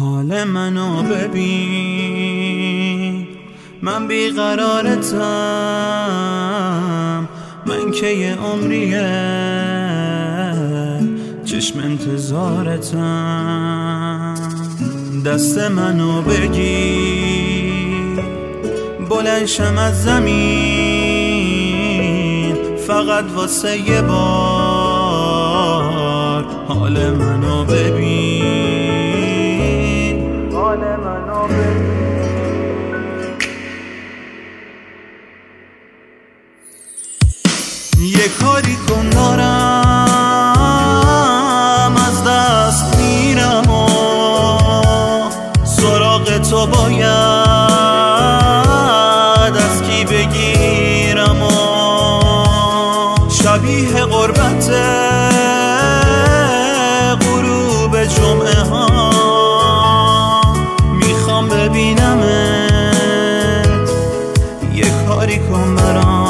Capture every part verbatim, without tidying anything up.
حال منو ببین، من بیقرارتم، من که یه عمریه چشم انتظارتم. دست منو بگیر بلند شم از زمین، فقط واسه یه بار حال منو ببین، حال منو ببین. یه کاری کن دارم از دست میرم و سراغ تو باید از کی بگیرم و شبیه غربت غروب جمعه ها میخوام ببینمت، یه کاری کن برام.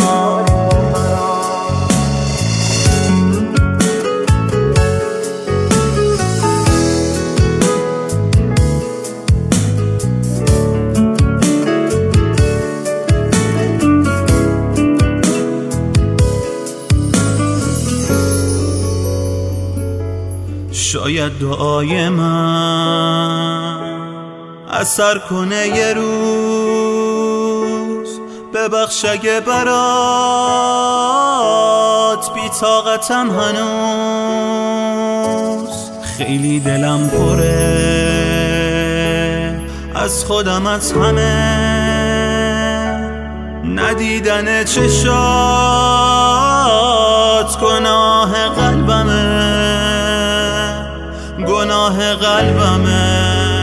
شاید دعای من اثر کنه یه روز، ببخش اگه برات بی طاقتم هنوز. خیلی دلم پره از خودم، از همه ندیدن چشات گناه قلبمه، گناه قلبمه.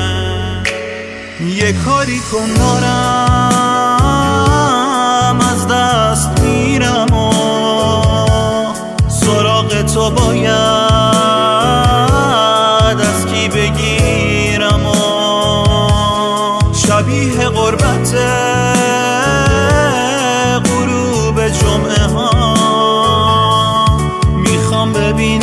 یه کاری کن دارم از دست میرم و سراغ تو باید از کی بگیرم و شبیه غربت غروب جمعه ها میخوام ببینم،